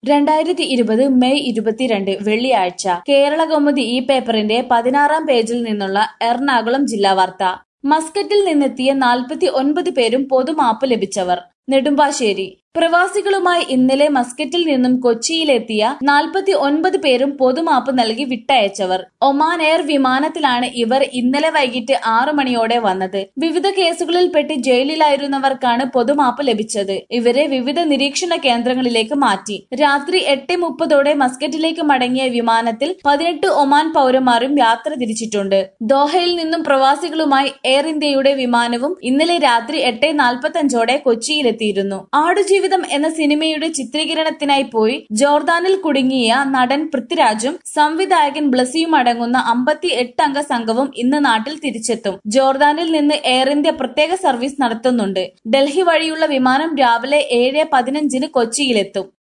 2020 May 22 വെള്ളിയാഴ്ച കേരളകൗമുദി ഈ പേപ്പറിന്റെ 16-ാം പേജിൽ നിന്നുള്ള എറണാകുളം ജില്ലാ വാർത്ത. മസ്കറ്റിൽ നിന്നെത്തിയ 49 പേരും പൊതുമാപ്പ് ലഭിച്ചവർ. നെടുമ്പാശ്ശേരി പ്രവാസികളുമായി ഇന്നലെ മസ്കറ്റിൽ നിന്നും കൊച്ചിയിലെത്തിയ 49 പേരും പൊതുമാപ്പ് നൽകി വിട്ടയച്ചവർ. ഒമാൻ എയർ വിമാനത്തിലാണ് ഇവർ ഇന്നലെ വൈകിട്ട് 6 മണിയോടെ വന്നത്. വിവിധ കേസുകളിൽപ്പെട്ട് ജയിലിലായിരുന്നവർക്കാണ് പൊതുമാപ്പ് ലഭിച്ചത്. ഇവരെ വിവിധ നിരീക്ഷണ കേന്ദ്രങ്ങളിലേക്ക് മാറ്റി. രാത്രി 8:30ഓടെ മസ്കറ്റിലേക്ക് മടങ്ങിയ വിമാനത്തിൽ 18 ഒമാൻ പൗരന്മാരും യാത്ര തിരിച്ചിട്ടുണ്ട്. ദോഹയിൽ നിന്നും പ്രവാസികളുമായി എയർ ഇന്ത്യയുടെ വിമാനവും ഇന്നലെ രാത്രി 8:45ഓടെ കൊച്ചിയിലെത്തിയിരുന്നു. ആടുജീവിതം എന്ന സിനിമയുടെ ചിത്രീകരണത്തിനായി പോയി ജോർദാനിൽ കുടുങ്ങിയ നടൻ പൃഥ്വിരാജും സംവിധായകൻ ബ്ലസിയും അടങ്ങുന്ന 58 അംഗ സംഘവും ഇന്ന് നാട്ടിൽ തിരിച്ചെത്തും. ജോർദാനിൽ നിന്ന് എയർ ഇന്ത്യ പ്രത്യേക സർവീസ് നടത്തുന്നുണ്ട്. ഡൽഹി വഴിയുള്ള വിമാനം രാവിലെ 7:15 കൊച്ചിയിലെത്തും.